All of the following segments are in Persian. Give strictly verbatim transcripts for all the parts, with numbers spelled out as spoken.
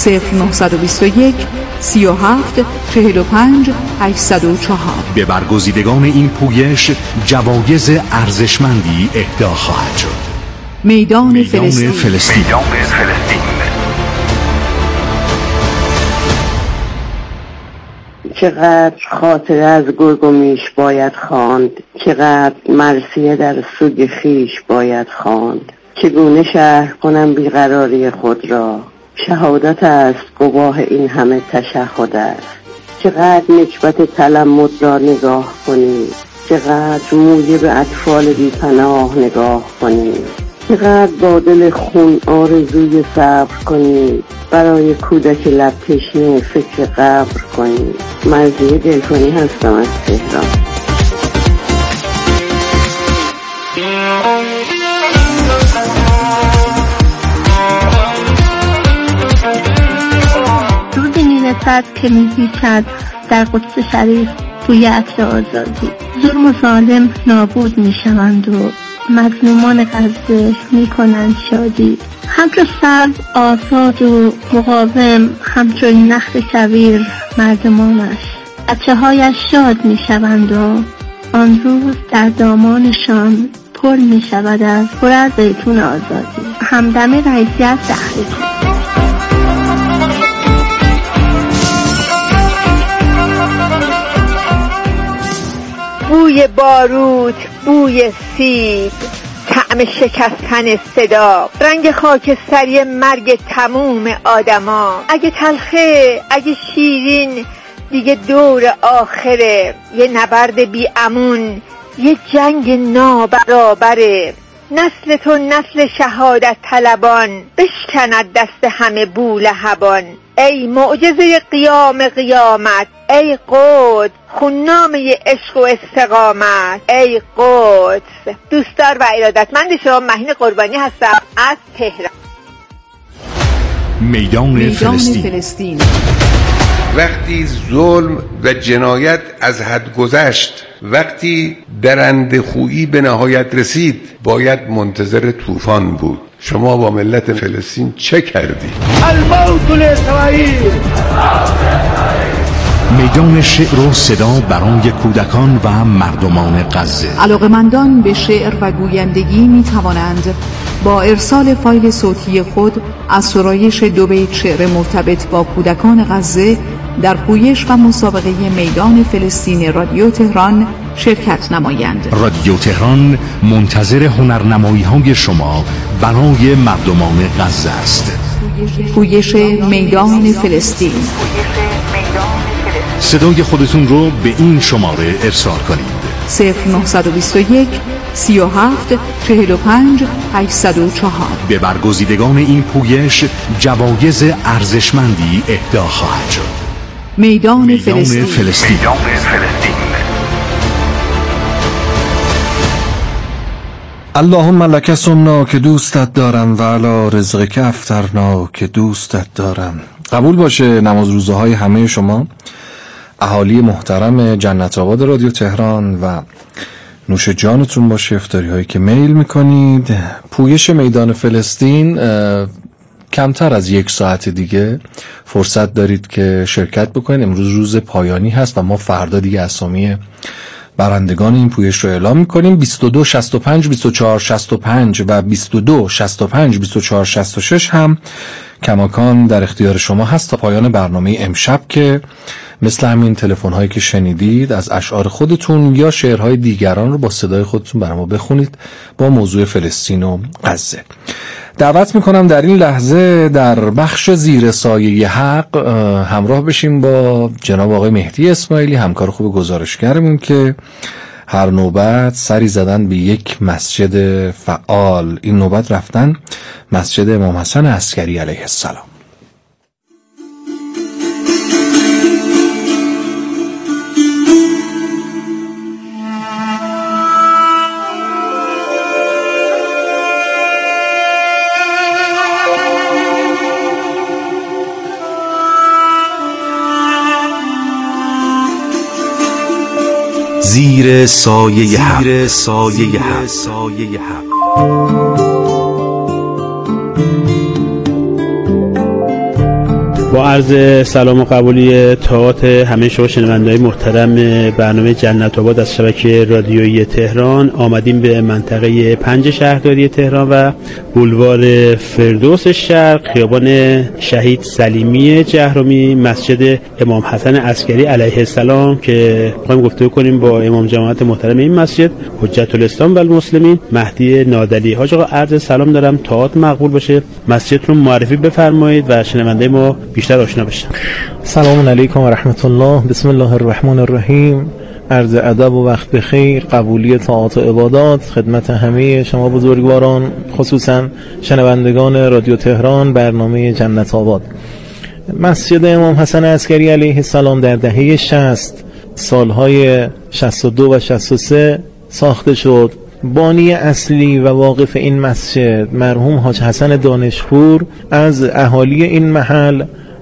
صفر نه دو یک سی و هفت چهل و پنج هشتصد و چهار. به برگزیدگان این پویش جوایز ارزشمندی اهدا خواهد شد. میدان, میدان فلسطین. فلسطین. میدان فلسطین. چقدر خاطره از گرگ و میش باید خواند، چقدر مرثیه در سوگ خیش باید خواند. چگونه شرح کنم بیقراری خود را، شهادت است گواه این همه تشهد است. چقدر نکبت تلمود را نگاه کنید، چقدر موجب اطفال بی پناه نگاه کنید، چقدر با دل خون آرزوی صبر کنید، برای کودک لب تشنه فکر قبر کنید. مرضیه دلخونی هستم از تهران. روز میرسد که میپیچد در قدس شریف بوی عطر آزادی. ظلم و ظالم نابود میشوند و مظلومان غزه میکنند شادی. همچون سرو آزاد و مقاوم، همچون نخل شویر مردمانش. بچه هایش شاد میشوند و آن روز در دامانشان پر میشود از پر از زیتون آزادی. همدم رئیسیت تحریک. بوی باروت، بوی سیب، طعم شکستن صدا، رنگ خاکستری مرگ تموم آدما. اگه تلخه، اگه شیرین، دیگه دور آخره. یه نبرد بی امون، یه جنگ نابرابره. نسل تو نسل شهادت طلبان، بشکند دست همه بولهبان. ای معجزه قیام قیامت، ای قدس خوننامه عشق و استقامت، ای قدس. دوستدار و ارادتمند شما مهین قربانی هستم از تهران. میدان, میدان فلسطین. فلسطین. وقتی ظلم و جنایت از حد گذشت، وقتی درنده خویی به نهایت رسید، باید منتظر طوفان بود. شما با ملت فلسطین چه کردی؟ الموت لاسرائیل. میدان شعر و صدا برای کودکان و مردمان غزه. علاقه‌مندان به شعر و گویندگی می توانند با ارسال فایل صوتی خود از سرایش دو بیت شعر مرتبط با کودکان غزه در پویش و مسابقه میدان فلسطین رادیو تهران شرکت نمایند. رادیو تهران منتظر هنرنمایی‌های شما برای مردمان غزه است. پویش میدان فلسطین. صدای خودتون رو به این شماره ارسال کنید: صفر نه دو یک سی و هفت چهل و پنج هشتصد و چهار. به برگزیدگان این پویش جوایز ارزشمندی اهدا خواهد شد. میدان, میدان فلسطین. فلسطین. میدان فلسطین. اللهم لک سمنا که دوستت دارم و علی رزقک افطرنا که دوستت دارم. قبول باشه نماز روزه های همه شما اهالی محترم جنت آباد رادیو تهران و نوش جانتون باشه افطاری هایی که میل میکنید. پویش میدان فلسطین کمتر از یک ساعت دیگه فرصت دارید که شرکت بکنید. امروز روز پایانی هست و ما فردا دیگه اسامی برندگان این پویش رو اعلام میکنیم. بیست و دو شصت و پنج بیست و چهار شصت و پنج و بیست و دو شصت و پنج بیست و چهار شصت و شش هم کماکان در اختیار شما هست تا پایان برنامه امشب که مثل همین تلفن هایی که شنیدید از اشعار خودتون یا شعرهای دیگران رو با صدای خودتون برام بخونید با موضوع فلسطین و غزه. دعوت میکنم در این لحظه در بخش زیر سایه حق همراه بشیم با جناب آقای مهدی اسماعیلی، همکار خوب گزارشگرمون، که هر نوبت سری زدن به یک مسجد فعال. این نوبت رفتن مسجد امام حسن عسکری علیه السلام. زیر سایه حق. زیر سایه حق. با عرض سلام و قبولی طاعات همه شما شنونده‌های محترم برنامه جنت آباد از شبکه رادیویی تهران، آمدیم به منطقه پنج شهرداری تهران و بولوار فردوس شرق، خیابان شهید سلیمی جهرمی، مسجد امام حسن عسکری علیه السلام که می‌خوایم گفتگو کنیم با امام جماعت محترم این مسجد، حجت الاسلام و المسلمین، مهدی نادلی. حاج آقا عرض سلام دارم، طاعات مقبول باشه، مسجدتون معرفی بفرمایید و شنونده ما بیشتر آشنا بشن. سلام علیکم و رحمت الله. بسم الله الرحمن الرحیم. عرض ادب و وقت بخیر، قبولی طاعات و عبادات خدمت همه شما بزرگواران، خصوصا شنوندگان رادیو تهران برنامه جنت آباد. مسجد امام حسن عسکری علیه السلام در دهه شصت، سالهای شصت و دو و شصت و سه ساخته شد. بانی اصلی و واقف این مسجد مرحوم حاج حسن دانشپور از اهالی این محل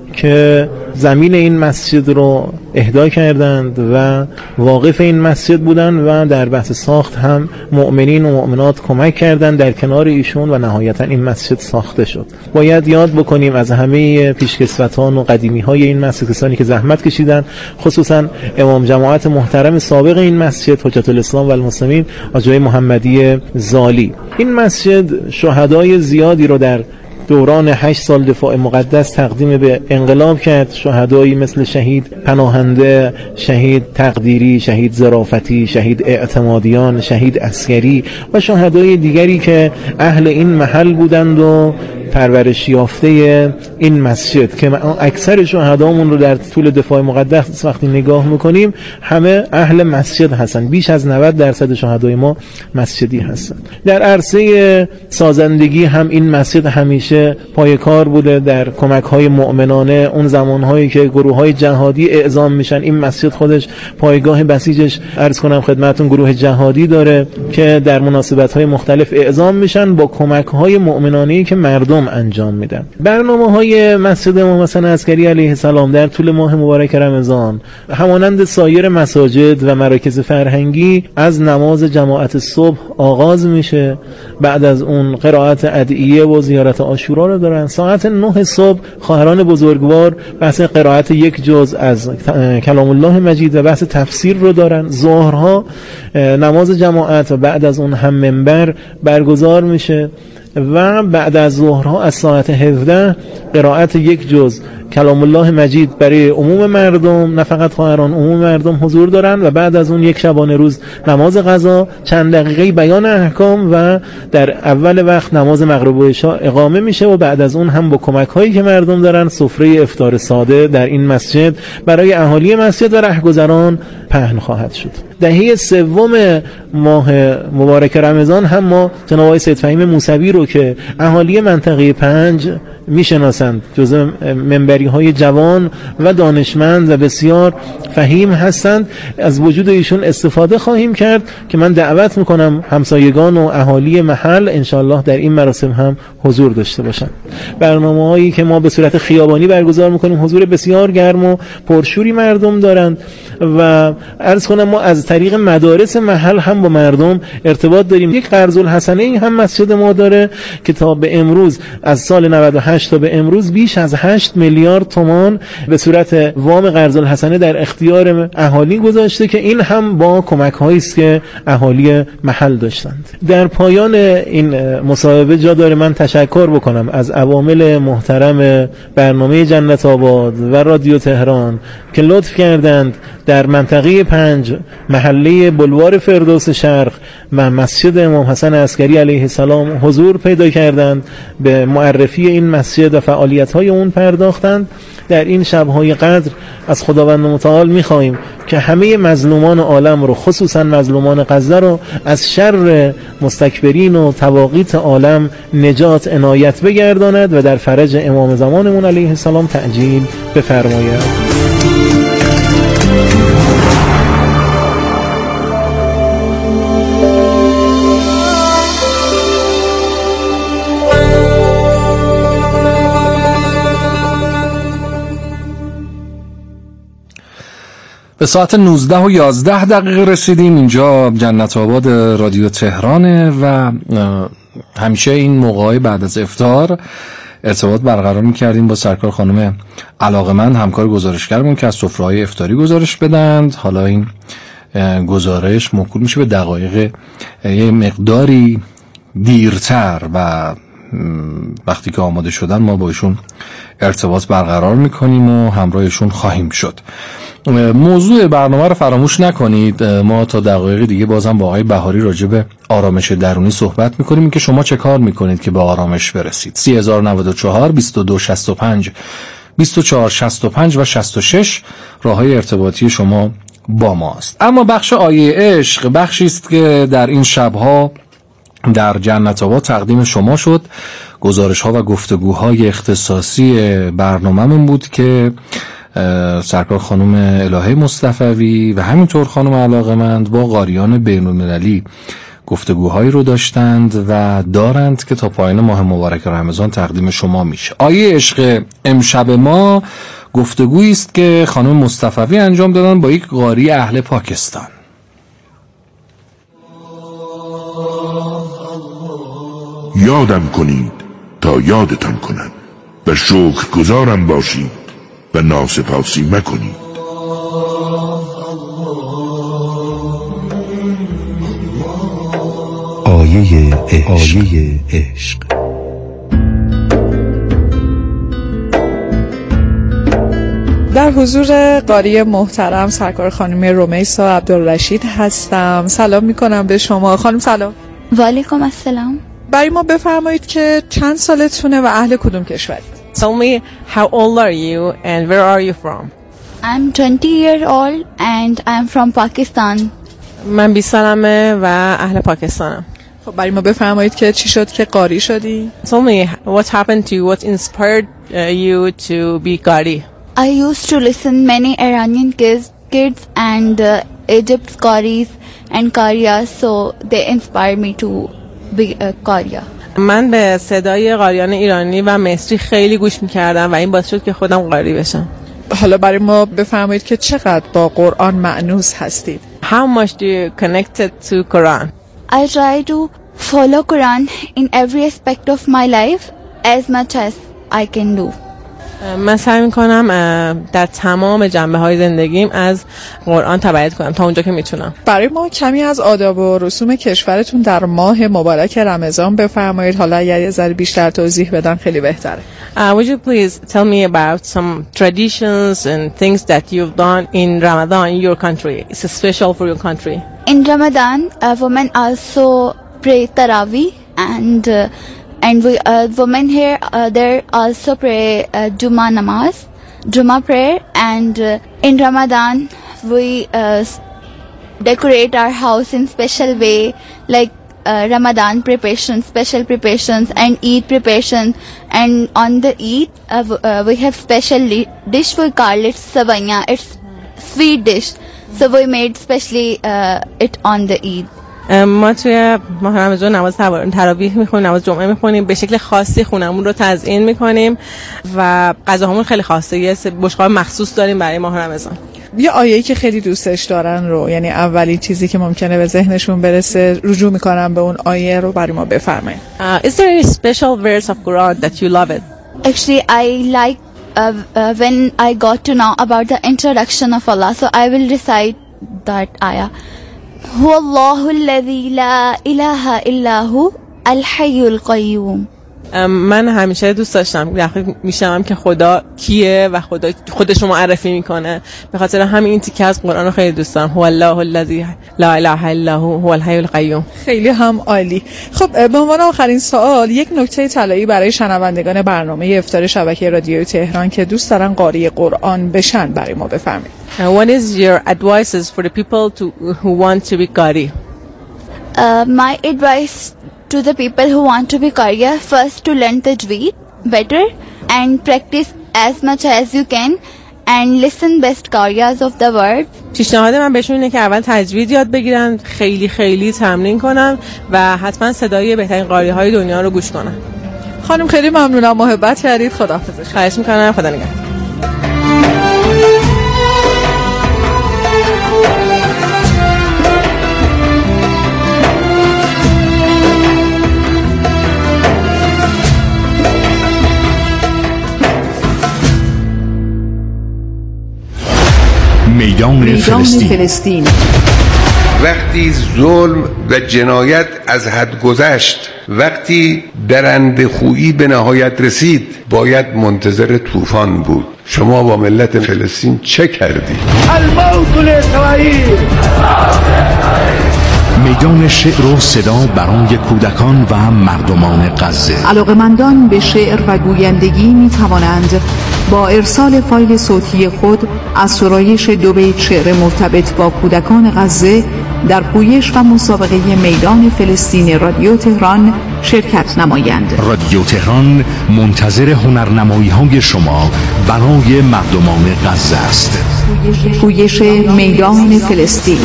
که زمین این مسجد رو اهدا کردند و واقف این مسجد بودند و در بحث ساخت هم مؤمنین و مؤمنات کمک کردند در کنار ایشون و نهایتا این مسجد ساخته شد. باید یاد بکنیم از همه پیشکسوتان و قدیمی های این مسجد، کسانی که زحمت کشیدن، خصوصا امام جماعت محترم سابق این مسجد حجت الاسلام و المسلمین آقای محمدی زالی. این مسجد شهدای زیادی رو در دوران هشت سال دفاع مقدس تقدیم به انقلاب کرد. شهدایی مثل شهید پناهنده، شهید تقدیری، شهید ظرافتی، شهید اعتمادیان، شهید عسکری و شهدای دیگری که اهل این محل بودند و پرورش یافته این مسجد که اکثر شهدامون رو در طول دفاع مقدس وقتی نگاه میکنیم همه اهل مسجد هستن. بیش از نود درصد شهدای ما مسجدی هستن. در عرصه سازندگی هم این مسجد همیشه پای کار بوده در کمک های مؤمنانه. اون زمان هایی که گروه های جهادی اعزام میشن، این مسجد خودش پایگاه بسیجش عرض کنم خدمتون گروه جهادی داره که در مناسبت های مختلف اعزام میشن با کمک های مؤمنانه‌ای که مردم انجام میدن. برنامه های مسجد امام حسن عسکری علیه السلام در طول ماه مبارک رمضان همانند سایر مساجد و مراکز فرهنگی از نماز جماعت صبح آغاز میشه. بعد از اون قرائت ادعیه و زیارت عاشورا رو دارن. ساعت نه صبح خواهران بزرگوار بحث قرائت یک جز از کلام الله مجید و بحث تفسیر رو دارن. ظهرها نماز جماعت و بعد از اون هم منبر برگزار میشه و بعد از ظهرها از ساعت هفده قرائت یک جز کلام الله مجید برای عموم مردم، نه فقط خواهران، عموم مردم حضور دارن و بعد از اون یک شبانه روز نماز قضا، چند دقیقه بیان احکام و در اول وقت نماز مغرب و عشاء اقامه میشه و بعد از اون هم با کمک هایی که مردم دارن سفره افطار ساده در این مسجد برای اهالی مسجد و رهگذران پهن خواهد شد. دهه سوم ماه مبارک رمضان هم ما جناب آقای سید فهیم موسوی رو که اهالی منطقه پنج میشناسند، جزء منبری های جوان و دانشمند و بسیار فهیم هستند، از وجود ایشون استفاده خواهیم کرد که من دعوت میکنم همسایگان و اهالی محل انشالله در این مراسم هم حضور داشته باشند. برنامه هایی که ما به صورت خیابانی برگزار میکنیم حضور بسیار گرم و پرشوری مردم دارند و عرض کنم ما از طریق مدارس محل هم با مردم ارتباط داریم. یک قرض الحسنه ای هم مسجد ما داره که تا به امروز از سال نود و هشت تا به امروز بیش از هشت میلیارد تومان به صورت وام قرض الحسنه در اختیار اهالی گذاشته که این هم با کمک هایی است که اهالی محل داشتند. در پایان این مصاحبه جا داره من تشکر بکنم از عوامل محترم برنامه جنت آباد و رادیو تهران که لطف کردند در منطقه پنج محله بولوار فردوس شرق و مسجد امام حسن عسکری علیه السلام حضور پیدا کردند، به معرفی این مسجد و فعالیت‌های اون پرداختند. در این شب‌های قدر از خداوند متعال می‌خواهیم که همه مظلومان عالم رو، خصوصا مظلومان غزه رو، از شر مستکبرین و طواغیت عالم نجات عنایت بگرداند و در فرج امام زمانمون علیه السلام تعجیل بفرماید. به ساعت نوزده و یازده دقیقه رسیدیم. اینجا جنت آباد رادیو تهرانه و همیشه این موقعی بعد از افطار ارتباط برقرار می‌کردیم با سرکار خانم علاقه‌مند، همکار گزارشگرمون که از سفره‌های افطاری گزارش بدند. حالا این گزارش موکول میشه به دقایق یه مقداری دیرتر و وقتی که آماده شدن ما با ایشون ارتباط برقرار میکنیم و همراهشون خواهیم شد. موضوع برنامه رو فراموش نکنید. ما تا دقایق دیگه بازم با آقای بهاری راجع به آرامش درونی صحبت میکنیم که شما چه کار میکنید که به آرامش برسید. سی هزار و نود و چهار بیست و دو شصت و پنج بیست و چهار شصت و پنج و شصت و شش راههای ارتباطی شما با ماست. اما بخش آیه عشق بخشی است که در این شبها در جنت آباد تقدیم شما شد. گزارش ها و گفتگوهای اختصاصی برنامه‌مون بود که سرکار خانم الهه مصطفوی و همینطور خانم علاقه‌مند با قاریان بین‌المللی گفتگوهایی رو داشتند و دارند که تا پایان ماه مبارک رمضان تقدیم شما میشه. آیه عشق امشب ما گفتگویی است که خانم مصطفوی انجام دادن با یک قاری اهل پاکستان. یادم کنید تا یادتان کنم و شکر گزارم باشید و ناسپاسی مکنید. آیه عشق, آیه عشق. در حضور قاری محترم سرکار خانم رمیسا عبدالرشید هستم. سلام میکنم به شما خانم. سلام. و علیکم السلام. برای ما بفرمایید که چند سالتونه و اهل کدوم کشورید؟ Tell me how old are you and where are you from? I'm twenty years old and I'm from Pakistan. من بیست سالمه و اهل پاکستانم. خب برای ما بفرمایید که چی شد که قاری شدی؟ Tell me what happened to you, what inspired uh, you to be qari? I used to listen many Iranian kids, kids and uh, Egypt qaris and qariyas, so they inspired me to be a qariya. من به صدای قاریان ایرانی و مصری خیلی گوش می‌کردم و این باعث شد که خودم قاری بشم. حالا برای ما بفرمایید که چقدر با قرآن مأنوس هستید؟ How much do you connected to Quran? I try to follow Quran in every aspect of my life as much as I can do. من سعی میکنم در تمام جنبه‌های زندگیم از قرآن تبعیت کنم تا اونجا که میتونم. برای ما کمی از آداب و رسوم کشورتون در ماه مبارک رمضان بفرمایید. حالا اگر یه ذره بیشتر توضیح بدن خیلی بهتره. Uh, would you please tell me about some traditions and things that you've done in Ramadan in your country? It's special for your country. In Ramadan, uh, women also pray Taraweeh and uh, And we uh, women here uh, there also pray uh, Juma namaz, Juma prayer, and uh, in Ramadan we uh, decorate our house in special way, like uh, Ramadan preparations, special preparations, and Eid preparations. And on the Eid uh, uh, we have special dish we call it savanya. It's sweet dish, so we made specially uh, it on the Eid. ما توی ماه رمضان نماز تراویح میخونیم، نماز جمعه میخونیم، به شکل خاصی خونمون رو تزیین میکنیم و غذاهامون خیلی خاصه. یه بشقاب مخصوص داریم برای ماه رمضان. یه آیه‌ای که خیلی دوستش دارن رو، یعنی اولین چیزی که ممکنه به ذهنشون برسه رجوع میکنن به اون آیه رو برای ما بفرمایید. uh, Is there any special verse of Quran that you love it? Actually I like uh, uh, when I got to know about the introduction of Allah, so I will recite that ayah. هو الله الذي لا إله إلا هو الحي القيوم. من همیشه دوست داشتم میشم که خدا کیه و خدا خودش رو معرفی میکنه. به خاطر همین این تیکه از قرآن رو خیلی دوست دارم. هو الله الذی لا اله الا هو هو الحی القیوم. خیلی هم عالی. خب به عنوان آخرین سوال یک نکته طلایی برای شنوندگان برنامه افطار شبکه رادیوی تهران که دوست دارن قاری قرآن بشن برای ما بفرمایید. Uh, what is your advices for the people to who want to be qari? Uh, my advice to the people who want to be qariya, first to learn tajweed better and practice as much as you can and listen best qariyas of the word. پیشنهاد من بهشون اینه که اول تجوید یاد بگیرن، خیلی خیلی تمرین کنن و حتما صدای بهترین قاری‌های دنیا رو گوش کنن. خانم خیلی ممنونم، محبت کردید. خداحافظ. خواهش می‌کنم. خدا نگهدار. میدان, میدان فلسطین. فلسطین وقتی ظلم و جنایت از حد گذشت، وقتی درنده خویی به نهایت رسید، باید منتظر طوفان بود. شما با ملت فلسطین چه کردی؟ الموت لاسرائیل. میدان شعر و صدا برای کودکان و مردمان غزه. علاقه‌مندان به شعر و گویندگی می توانند با ارسال فایل صوتی خود از سرایش دو بیت شعر مرتبط با کودکان غزه در پویش و مسابقه میدان فلسطین رادیو تهران شرکت نمایند. رادیو تهران منتظر هنرنمایی های شما برای مردمان غزه است. پویش میدان فلسطین.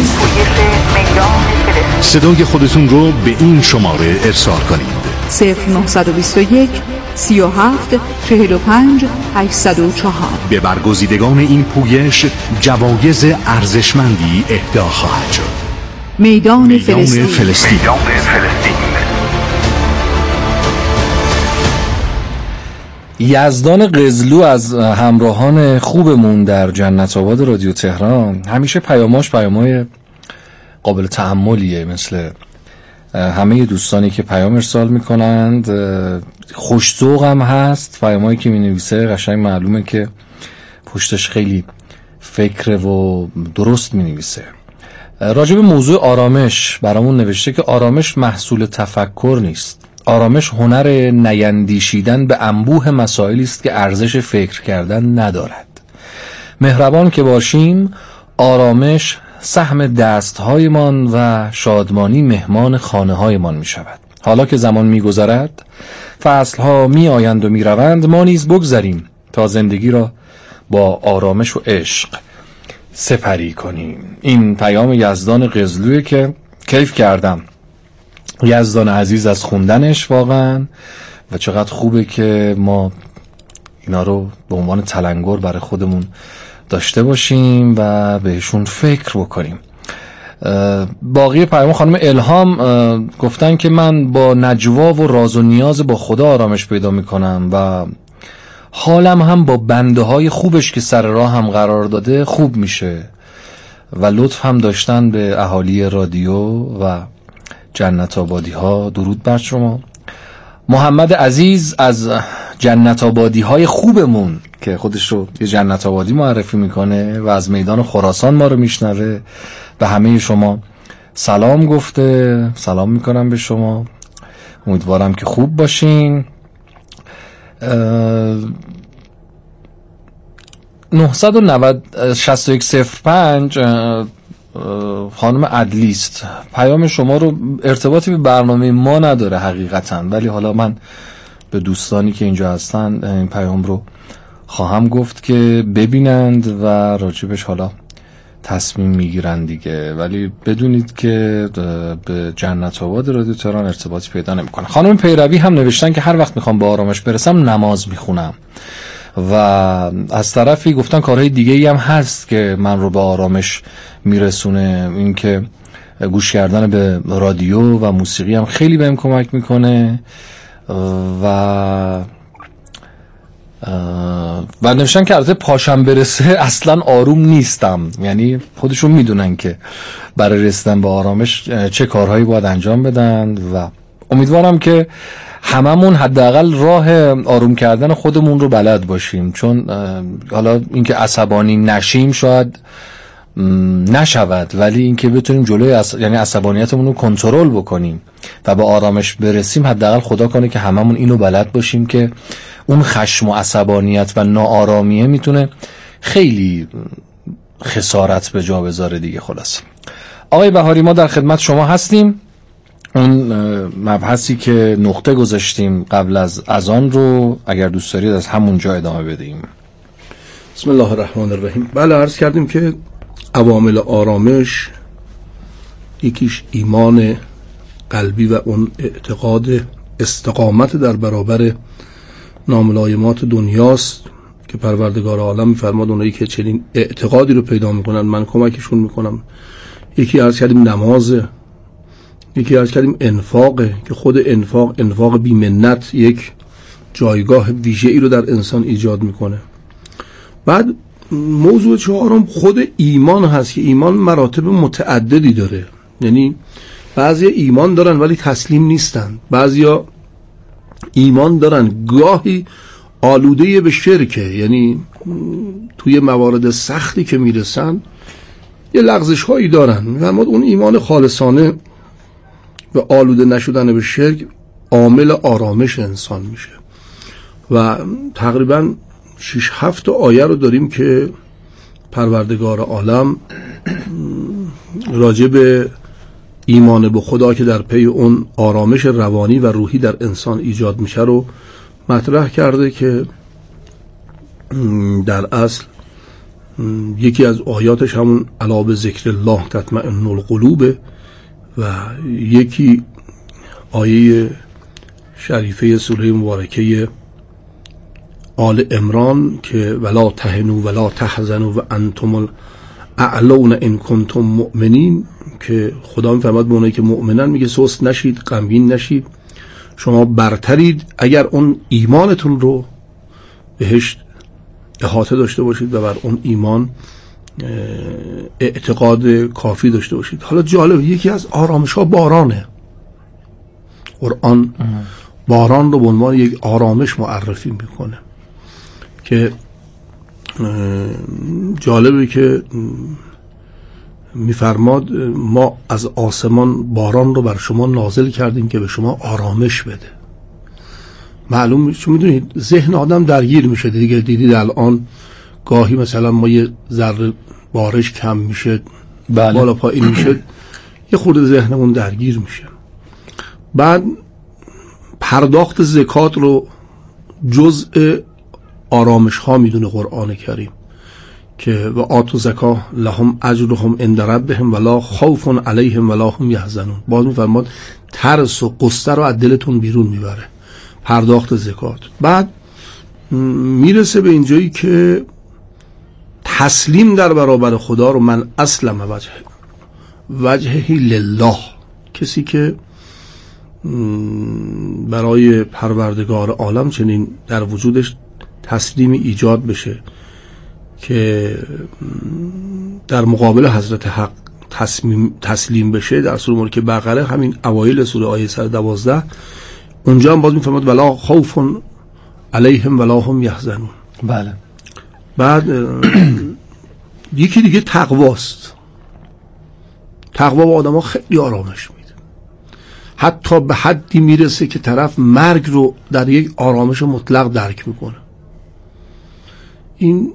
صدای خودتون رو به این شماره ارسال کنید: صفر نه دو یک سی و هفت چهل و پنج هشتصد و چهار. به برگزیدگان این پویش جوایز ارزشمندی اهدا خواهد شد. میدان, میدان فلسطین. فلسطین. میدان فلسطین. یزدان قزلو از همراهان خوبمون در جنت آباد رادیو تهران همیشه پیاماش پیامای قابل تأملیه، مثل همه دوستانی که پیام ارسال میکنند. خوش‌ذوق هم هست، پیامایی که مینویسه قشنگ معلومه که پشتش خیلی فکر و درست مینویسه. راجع به موضوع آرامش برامون نوشته که آرامش محصول تفکر نیست. آرامش هنر نیندیشیدن به انبوه مسائلی است که ارزش فکر کردن ندارد. مهربان که باشیم، آرامش سهم دستهایمان و شادمانی مهمان خانه هایمان می شود. حالا که زمان می گذرد، فصلها می آیند و می روند، ما نیز بگذریم تا زندگی را با آرامش و عشق سپری کنیم. این پیام یزدان قزلویه که کیف کردم، یزدان عزیز، از خوندنش واقعا. و چقدر خوبه که ما اینا رو به عنوان تلنگر برای خودمون داشته باشیم و بهشون فکر بکنیم. باقی پیام خانم الهام گفتن که من با نجوا و راز و نیاز با خدا آرامش پیدا میکنم و حالم هم با بنده های خوبش که سر راه هم قرار داده خوب میشه. و لطف هم داشتن به اهالی رادیو و جنت آبادی ها. درود بر شما. محمد عزیز از جنت آبادی های خوبمون که خودش رو یه جنت آبادی معرفی میکنه و از میدان خراسان ما رو میشنوه، به همه شما سلام گفته. سلام میکنم به شما، امیدوارم که خوب باشین. نه نه صفر شش یک صفر پنج خانم عدلیست. پیام شما رو ارتباطی به برنامه ما نداره حقیقتا، ولی حالا من به دوستانی که اینجا هستن این پیام رو خواهم گفت که ببینند و راجبش حالا تصمیم میگیرن دیگه. ولی بدونید که به جنت آباد رادیو تهران ارتباطی پیدا نمیکنه. خانم پیروی هم نوشتن که هر وقت میخوام به آرامش برسم نماز میخونم، و از طرفی گفتن کارهای دیگه ای هم هست که من رو به آرامش میرسونه. این که گوش کردن به رادیو و موسیقی هم خیلی بهم کمک میکنه. و و نوشتن که البته پاشم برسه اصلا آروم نیستم، یعنی خودشون میدونن که برای رسیدن به آرامش چه کارهایی باید انجام بدن. و امیدوارم که هممون حداقل راه آروم کردن خودمون رو بلد باشیم، چون حالا اینکه عصبانی نشیم شاید نشود، ولی اینکه بتونیم جلوی عص... یعنی عصبانیتمون رو کنترل بکنیم و به آرامش برسیم، حداقل خدا کنه که هممون اینو بلد باشیم که اون خشم و عصبانیت و ناآرامیه میتونه خیلی خسارت به جا بذاره دیگه. خلاص آقای بهاری، ما در خدمت شما هستیم. اون مبحثی که نقطه گذاشتیم قبل از اذان رو اگر دوست دارید از همون جا ادامه بدیم. بسم الله الرحمن الرحیم. بله، عرض کردیم که عوامل آرامش یکیش ایمان قلبی و اون اعتقاد استقامت در برابر ناملایمات دنیاست که پروردگار عالم می‌فرماد اونایی که چنین اعتقادی رو پیدا میکنن من کمکشون میکنم. یکی عرض کردیم نمازه، یکی عرض کردیم انفاقه که خود انفاق انفاق بی‌منت یک جایگاه ویژه‌ای رو در انسان ایجاد میکنه. بعد موضوع چهارم خود ایمان هست که ایمان مراتب متعددی داره. یعنی بعضی ایمان دارن ولی تسلیم نیستن، بعضیا ایمان دارن گاهی آلوده به شرکه، یعنی توی موارد سختی که میرسن یه لغزش هایی دارن، اما اون ایمان خالصانه و آلوده نشدن به شرک عامل آرامش انسان میشه. و تقریبا شش هفت آیه رو داریم که پروردگار عالم راجع به ایمان به خدا که در پی اون آرامش روانی و روحی در انسان ایجاد میشه رو مطرح کرده که در اصل یکی از آیاتش همون الا به ذکر الله تطمئن القلوب و یکی آیه شریفه سوره مبارکه آل عمران که ولا تهنوا ولا تحزنوا و انتم الاعلون ان کنتم مؤمنین، که خدا میفرماد به اونایی که مؤمنن میگه سست نشید، غمگین نشید، شما برترید اگر اون ایمانتون رو بهش احاطه داشته باشید و بر اون ایمان اعتقاد کافی داشته باشید. حالا جالب، یکی از آرامش ها بارانه. قرآن باران رو به عنوان یک آرامش معرفی میکنه که جالبه که میفرماد ما از آسمان باران رو بر شما نازل کردیم که به شما آرامش بده. معلوم چون میدونید ذهن آدم درگیر میشه دیگه، دیدید الان گاهی مثلا ما یه ذره بارش کم میشه، بله. بالا پایین میشه، یه خورده ذهنمون درگیر میشه. بعد پرداخت زکات رو جزء آرامش ها میدونه قرآن کریم که و آتو زکا لهم اجرهم عند ربهم ولا خوف علیهم ولا هم یحزنون. باز میفرماد ترس و قصه رو از دلتون بیرون میبره پرداخت زکات. بعد میرسه به اینجایی که تسلیم در برابر خدا رو من اسلم وجه وجهی لله، کسی که برای پروردگار عالم چنین در وجودش تسلیمی ایجاد بشه که در مقابل حضرت حق تسلیم, تسلیم بشه. در سوره ملک بقره همین اوایل سوره آیه صد و دوازده اونجا هم باز میفرماد ولا خوف علیهم ولا هم یحزنون. بله. بعد یکی دیگه تقواست. تقوا به آدم ها خیلی آرامش میده، حتی به حدی میرسه که طرف مرگ رو در یک آرامش مطلق درک میکنه. این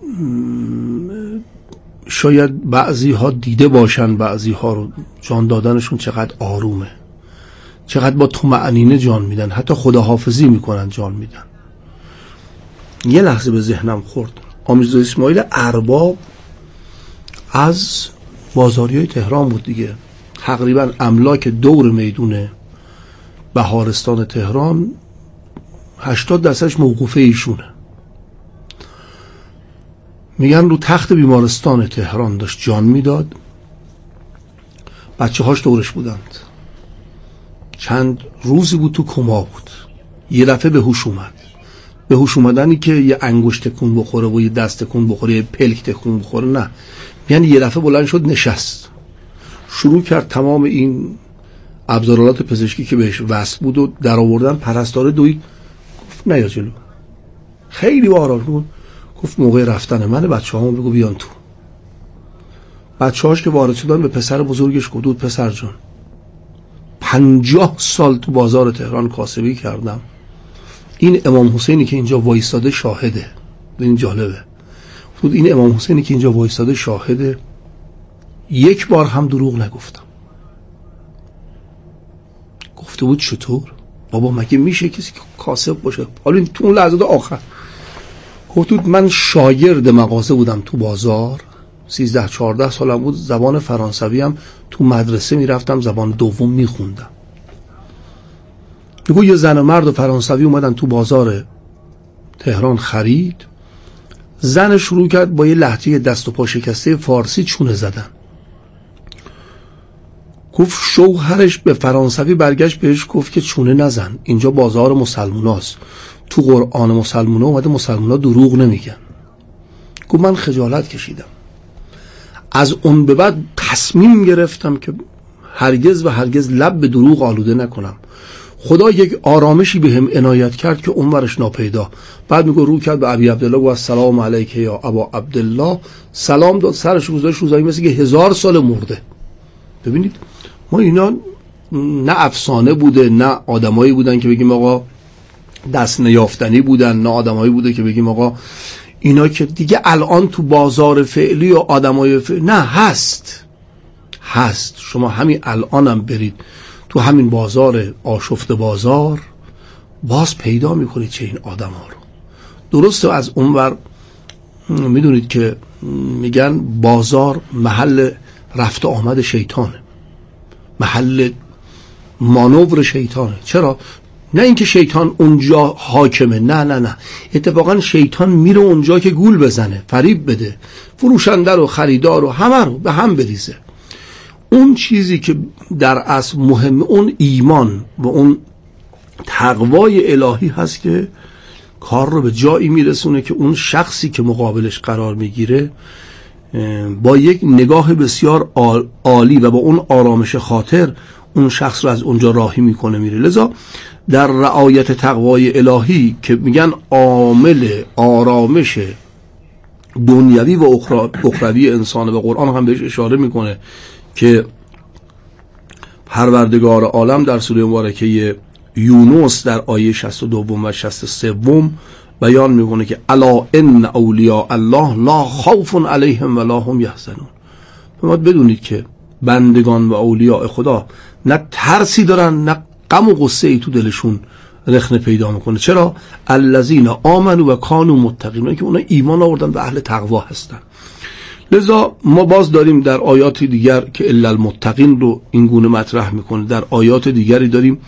شاید بعضی ها دیده باشن، بعضی ها رو جان دادنشون چقدر آرومه، چقدر با طمأنینه جان میدن، حتی خداحافظی میکنن جان میدن. یه لحظه به ذهنم خورد آمیرزا اسماعیل ارباب از بازاریای تهران بود دیگه، تقریبا املاک دور میدون بهارستان تهران هشتاد درصدش موقوفه ایشونه. میگن رو تخت بیمارستان تهران داشت جان میداد، بچه هاش دورش بودند، چند روزی بود تو کما بود، یه دفعه به هوش اومد. به هوش اومدنی که یه انگشت تکون بخوره و یه دست تکون بخوره، یه پلک تکون بخوره، نه، یعنی یه دفعه بلند شد نشست، شروع کرد تمام این ابزارالات پزشکی که بهش وصل بود و در آوردن. پرستاره دوید، گفت نه یا جلو، خیلی آرام بود، گفت موقع رفتن من، بچه هامون بگو بیان تو. بچه هاش که وارد شدن به پسر بزرگش گفت پسر جان پنجاه سال تو بازار تهران کاسبی کردم، این امام حسینی که اینجا وایستاده شاهده. این جالبه، خود این امام حسینی که اینجا وایستاده شاهده، یک بار هم دروغ نگفتم. گفته بود چطور؟ بابا مگه میشه کسی که کاسب باشه؟ حالا تو اون لحظات آخر گفت من شاگرد مغازه بودم تو بازار، سیزده چهارده سالم بود، زبان فرانسوی هم تو مدرسه میرفتم زبان دوم میخوندم. میگو یه زن و مرد و فرانسوی اومدن تو بازار تهران خرید، زن شروع کرد با یه لهجه دست و پا شکسته فارسی چونه زدن. گفت شوهرش به فرانسوی برگشت بهش گفت که چونه نزن، اینجا بازار مسلموناست، تو قرآن مسلمونا اومده مسلمونا دروغ نمیگن. گفت من خجالت کشیدم، از اون به بعد تصمیم گرفتم که هرگز و هرگز لب به دروغ آلوده نکنم. خدا یک آرامشی به هم عنایت کرد که اونورش ناپیدا. بعد میگه رو کرد به ابی عبدالله گفت سلام علیک یا ابا عبدالله، سلام داد، سرش گذاشت رو زمین مثل که هزار سال مرده. ببینید ما اینا نه افسانه بوده، نه آدمایی بودن که بگیم آقا دست نیافتنی بودن، نه آدمایی بوده که بگیم آقا اینا که دیگه الان تو بازار فعلی و آدمای فعلی نه هست هست شما همین الانم برید تو همین بازار آشفت بازار باز پیدا میکنید چه این آدم ها رو. درسته از اونور میدونید که میگن بازار محل رفت آمد شیطانه، محل مانور شیطانه. چرا؟ نه اینکه شیطان اونجا حاکمه، نه نه نه، اتفاقا شیطان میره اونجا که گول بزنه، فریب بده، فروشنده رو خریدار رو همه رو به هم بریزه. اون چیزی که در اصل مهمه اون ایمان و اون تقوای الهی هست که کار رو به جایی میرسونه که اون شخصی که مقابلش قرار میگیره با یک نگاه بسیار عالی و با اون آرامش خاطر اون شخص رو از اونجا راهی میکنه میره. لذا در رعایت تقوای الهی که میگن عامل آرامش دنیوی و اخروی انسان و قرآن هم بهش اشاره میکنه که پروردگار عالم در سوره مبارکه یونس در آیه شصت و دو و شصت و سه بیان میکنه که الا ان اولیاء الله لا خوف علیهم ولا هم یحزنون. باید بدونید که بندگان و اولیاء خدا نه ترسی دارن نه غم و غصه ای تو دلشون رخنه پیدا میکنه. چرا؟ الذین آمنوا و کانوا متقین، که اونا ایمان آوردن و اهل تقوا هستن. لذا ما باز داریم در آیات دیگر که الا المتقین رو این گونه مطرح میکنه. در آیات دیگری داریم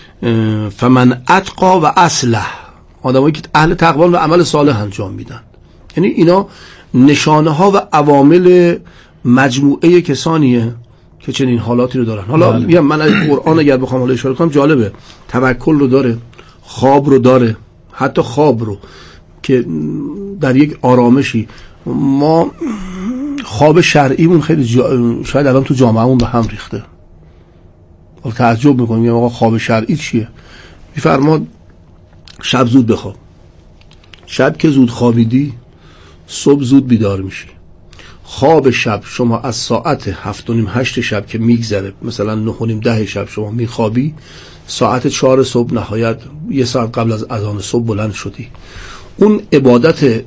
فمن اتقا و اصلح، آدمایی که اهل تقوا و عمل صالح انجام میدن. یعنی اینا نشانه ها و عوامل مجموعه کسانیه که چنین حالاتی رو دارن. حالا میگم من از قرآن اگر بخوام حالا اشاره کنم جالبه، توکل رو داره، خواب رو داره، حتی خواب رو که در یک آرامشی. ما خواب شرعیمون خیلی جا... شاید الان تو جامعهمون به هم ریخته. حالا تعجب میکنیم میگم آقا خواب شرعی چیه؟ میفرماد شب زود بخواب، شب که زود خوابیدی صبح زود بیدار میشی. خواب شب شما از ساعت هفت و نیم هشت شب که میگذره، مثلا نه و نیم ده شب شما میخوابی، ساعت چهار صبح نهایت یه ساعت قبل از اذان صبح بلند شدی. اون عبادت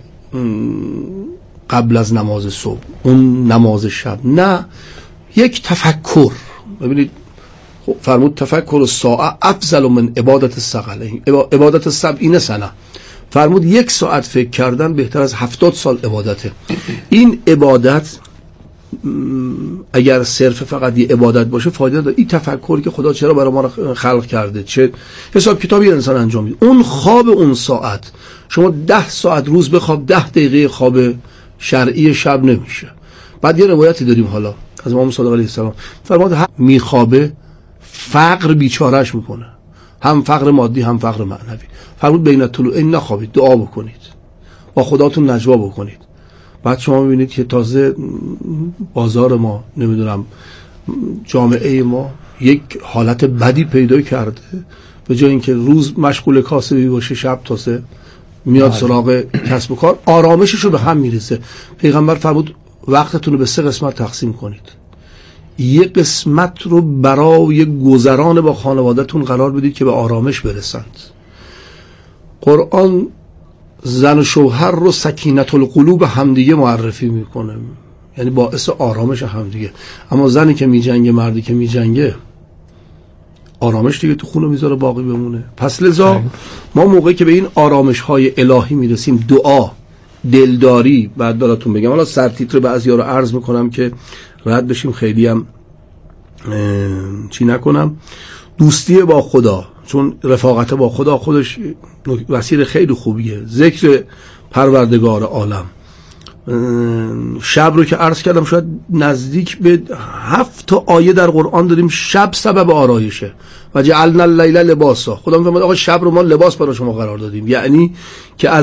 قبل از نماز صبح، اون نماز شب، نه یک تفکر. ببینید فرمود تفکر الساعه افضل من عبادت الثقلین، عبادت السبعین سنه. فرمود یک ساعت فکر کردن بهتر از هفتاد سال عبادته. این عبادت اگر صرف فقط یه عبادت باشه فایده نداره. این تفکر که خدا چرا برای ما خلق کرده، چه حساب کتابی انسان انجام میده. اون خواب اون ساعت شما ده ساعت روز بخواب، ده دقیقه خواب شرعی شب نمیشه. بعد یه روایتی داریم حالا از امام صادق علیه السلام، فرمود هم میخوابه فقر بیچارهش میکنه، هم فقر مادی هم فقر معنوی. فرمود بین طلوعین نخوابید، دعا بکنید، با خداتون نجوا بکنید. بعد شما میبینید که تازه بازار ما، نمیدونم جامعه ما یک حالت بدی پیدا کرده. به جای اینکه روز مشغول کاسبی باشه، شب تازه میاد سراغ کسب و کار، آرامشش رو به هم میریزه. پیغمبر فرمود وقتتون رو به سه قسمت تقسیم کنید. یک قسمت رو برای گذران با خانواده‌تون قرار بدید که به آرامش برسند. قرآن زن و شوهر رو سکینت القلوب همدیگه معرفی میکنه، یعنی باعث آرامش همدیگه. اما زنی که میجنگه، مردی که میجنگه، آرامش دیگه تو خونه میذاره باقی بمونه. پس لذا ما موقعی که به این آرامش های الهی میرسیم، دعا، دلداری، بعد دارتون بگم حالا سرتیتر بعضیا رو عرض میکنم که رد بشیم، خیلی هم چی نکنم. دوستی با خدا، چون رفاقت با خدا خودش وسیله خیلی خوبیه. ذکر پروردگار عالم، شب رو که عرض کردم شاید نزدیک به هفت تا آیه در قرآن داریم شب سبب آرایشه. و جعلنا اللیل لباسا، خدا میفرماد آقا شب رو ما لباس برای شما قرار دادیم، یعنی که از